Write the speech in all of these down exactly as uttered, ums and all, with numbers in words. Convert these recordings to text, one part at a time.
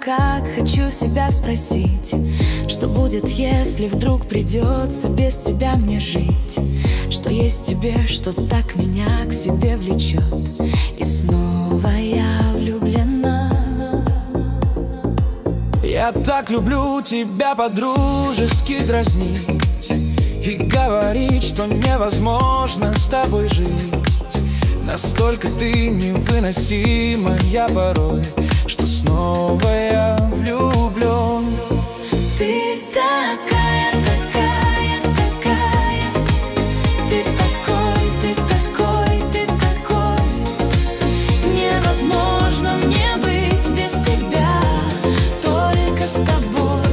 как хочу себя спросить, что будет, если вдруг придется без тебя мне жить? Что есть в тебе, что так меня к себе влечет? И снова я влюблена. Я так люблю тебя по-дружески дразнить и говорить, что невозможно с тобой жить. Настолько ты невыносимая порой, что снова я влюблен. Ты такая, такая, такая. Ты такой, ты такой, ты такой. Невозможно мне быть без тебя, только с тобой.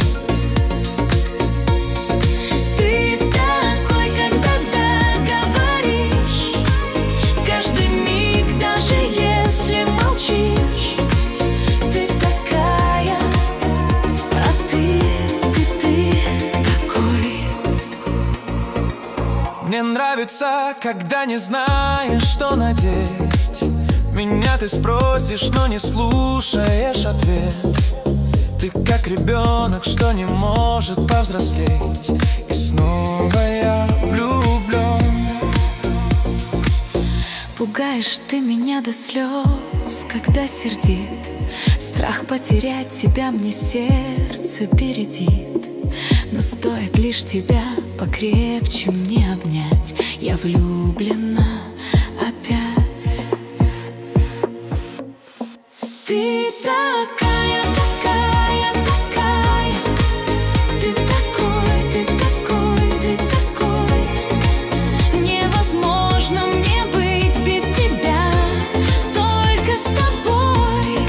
Ты такой, когда договоришь, каждый миг, даже если молчишь. Ты такая, а ты, ты, ты такой. Мне нравится, когда не знаешь, что надеть. Меня ты спросишь, но не слушаешь ответ. Ты как ребенок, что не может повзрослеть. И снова я влюблен. Пугаешь ты меня до слез, когда сердит. Страх потерять тебя мне сердце бередит. Но стоит лишь тебя покрепче мне обнять, я влюблена опять. Ты такая, такая, такая. Ты такой, ты такой, ты такой. Невозможно мне быть без тебя, только с тобой.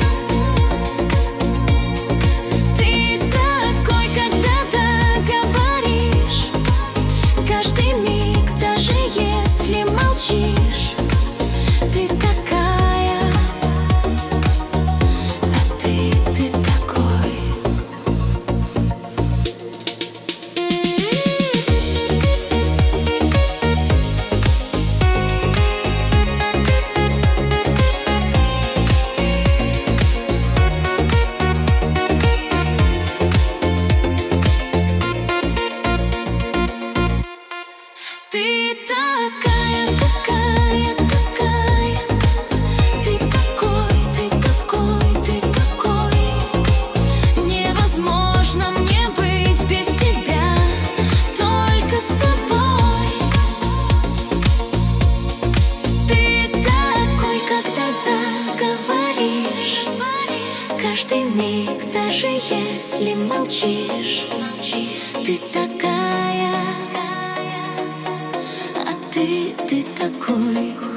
Ты такой, когда договоришь, каждый миг, даже если молчишь. Ты такая, а ты, ты такой. Ты такая, такая, такая. Ты такой, ты такой, ты такой. Невозможно мне быть без тебя, только с тобой. Ты такой, когда договоришь, каждый миг, даже если молчишь. Ты такая, а ты, ты такой.